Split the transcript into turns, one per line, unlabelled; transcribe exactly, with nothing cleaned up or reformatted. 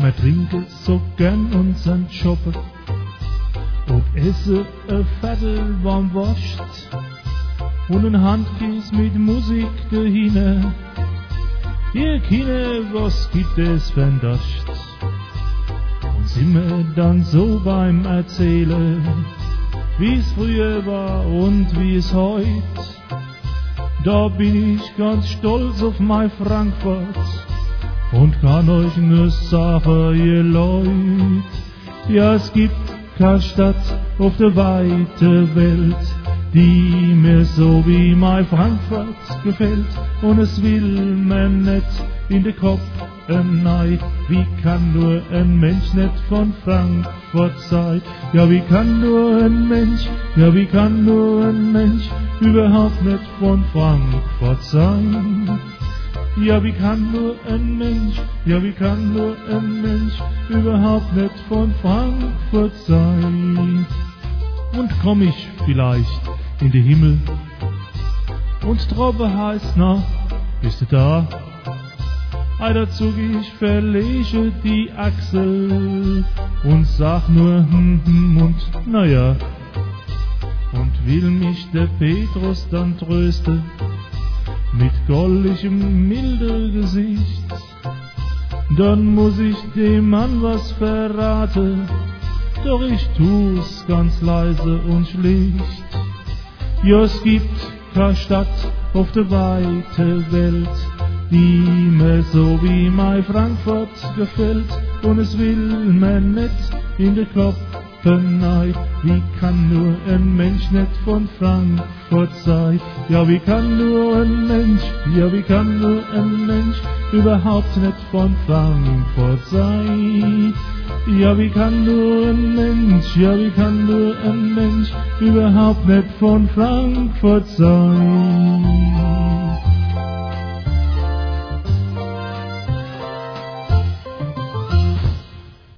wir trinken so gern unseren Schoppen, ob esse a Viertel warm wascht und ein Handkiss mit Musik dahinter. Ihr Kinder, was gibt es fern Dascht? Und sind wir dann so beim Erzählen, wie's früher war und wie es heut. Da bin ich ganz stolz auf mein Frankfurt und kann euch nur sagen, ihr Leut, ja, es gibt keine Stadt auf der weiten Welt, die mir so wie mein Frankfurt gefällt. Und es will mir nicht in den Kopf nein, wie kann nur ein Mensch nicht von Frankfurt sein? Ja, wie kann nur ein Mensch, ja, wie kann nur ein Mensch überhaupt nicht von Frankfurt sein? Ja, wie kann nur ein Mensch, ja, wie kann nur ein Mensch überhaupt nicht von Frankfurt sein? Und komm ich vielleicht in den Himmel und droben heißt, na, bist du da? Ei, dazu ich verlege die Achsel und sag nur hm, hm und naja. Und will mich der Petrus dann trösten mit goldigem milde Gesicht, dann muss ich dem Mann was verraten, doch ich tu's ganz leise und schlicht. Ja, es gibt keine Stadt auf der weiten Welt, die mir so wie mein Frankfurt gefällt. Und es will mir nicht in den Kopf nein, wie kann nur ein Mensch nicht von Frankfurt sein? Ja, wie kann nur ein Mensch, ja, wie kann nur ein Mensch überhaupt nicht von Frankfurt sein? Ja, wie kann nur ein Mensch, ja, wie kann nur ein Mensch überhaupt nicht von Frankfurt sein?